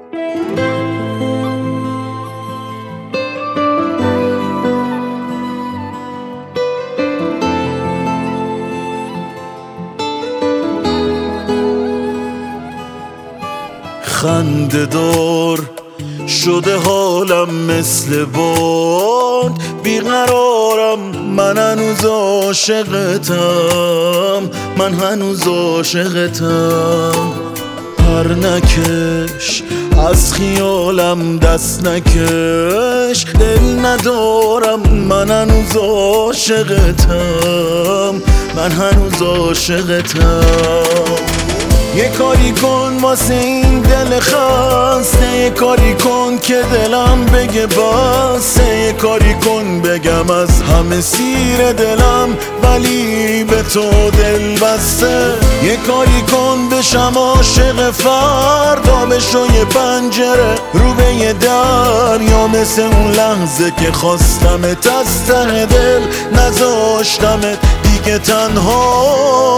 خنده دار شده حالم مثل باد، بیقرارم، من هنوز عاشقتم، من هنوز عاشقتم. پر نکش از خیالم، دست نکش، دل ندارم، من هنوز عاشقتم، من هنوز عاشقتم. یه کاری کن واسه این دل خسته، یه کاری کن که دلم بگه بسه، یه کاری کن بگم از همه سیر دلم ولی به تو دل بسته. یه کاری کن بشم عاشق فردا، بشو یه پنجره رو به یه دریا، مثل اون لحظه که خواستمت از ته دل، نذاشتمت دیگه تنها.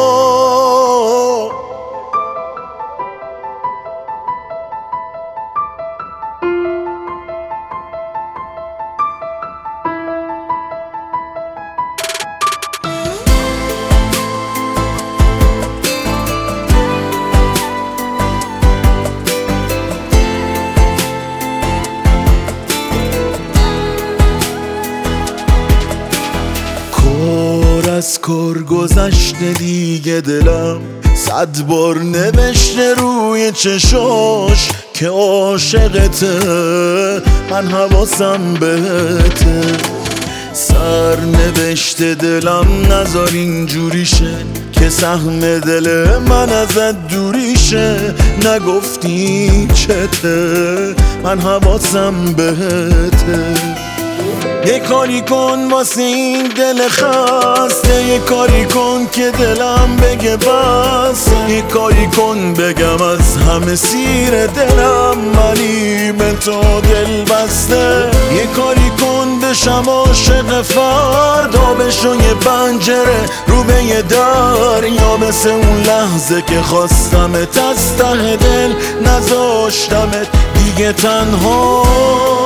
از کار گذشته دیگه دلم 100 بار نوشته روی چشاش که عاشقته، من حواسم بهته. سر نوشته دلم نذار اینجوریشه که سهم دل من ازت دوریشه، نگفتی چته، من حواسم بهته. یه کاری کن واسه این دل خسته، یه کاری کن که دلم بگه بس، یه کاری کن بگم از همه سیر دلم ولی به تو دل بسته. یه کاری کن بشم عاشق فردا، بشو یه پنجره رو به یه دریا، مثل اون لحظه که خواستمت از ته دل، نذاشتمت دیگه تنها.